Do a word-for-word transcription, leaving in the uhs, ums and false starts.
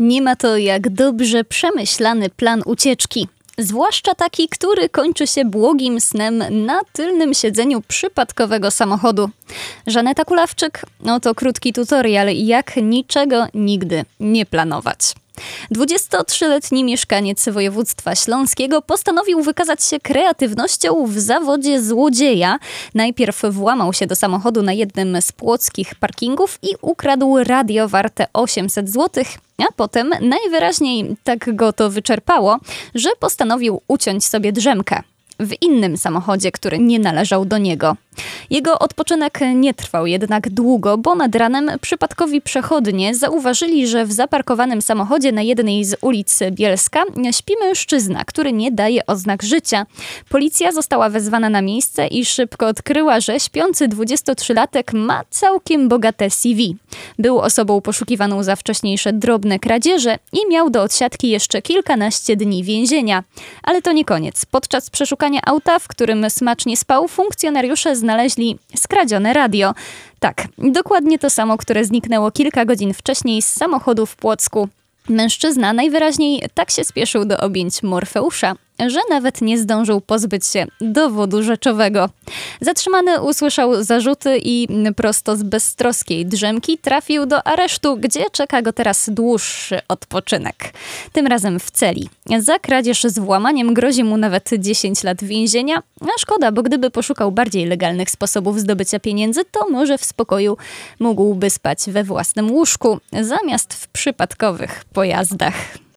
Nie ma to jak dobrze przemyślany plan ucieczki. Zwłaszcza taki, który kończy się błogim snem na tylnym siedzeniu przypadkowego samochodu. Żaneta Kulawczyk, oto krótki tutorial, jak niczego nigdy nie planować. dwudziestotrzyletni mieszkaniec województwa śląskiego postanowił wykazać się kreatywnością w zawodzie złodzieja. Najpierw włamał się do samochodu na jednym z płockich parkingów i ukradł radio warte osiemset złotych, a potem najwyraźniej tak go to wyczerpało, że postanowił uciąć sobie drzemkę w innym samochodzie, który nie należał do niego. Jego odpoczynek nie trwał jednak długo, bo nad ranem przypadkowi przechodnie zauważyli, że w zaparkowanym samochodzie na jednej z ulic Bielska śpi mężczyzna, który nie daje oznak życia. Policja została wezwana na miejsce i szybko odkryła, że śpiący dwudziestotrzylatek ma całkiem bogate C V. Był osobą poszukiwaną za wcześniejsze drobne kradzieże i miał do odsiadki jeszcze kilkanaście dni więzienia. Ale to nie koniec. Podczas przeszukania auta, w którym smacznie spał, funkcjonariusze znaleźli skradzione radio. Tak, dokładnie to samo, które zniknęło kilka godzin wcześniej z samochodu w Płocku. Mężczyzna najwyraźniej tak się spieszył do objęć Morfeusza, że nawet nie zdążył pozbyć się dowodu rzeczowego. Zatrzymany usłyszał zarzuty i prosto z beztroskiej drzemki trafił do aresztu, gdzie czeka go teraz dłuższy odpoczynek. Tym razem w celi. Za kradzież z włamaniem grozi mu nawet dziesięć lat więzienia, a szkoda, bo gdyby poszukał bardziej legalnych sposobów zdobycia pieniędzy, to może w spokoju mógłby spać we własnym łóżku, zamiast w przypadkowych pojazdach.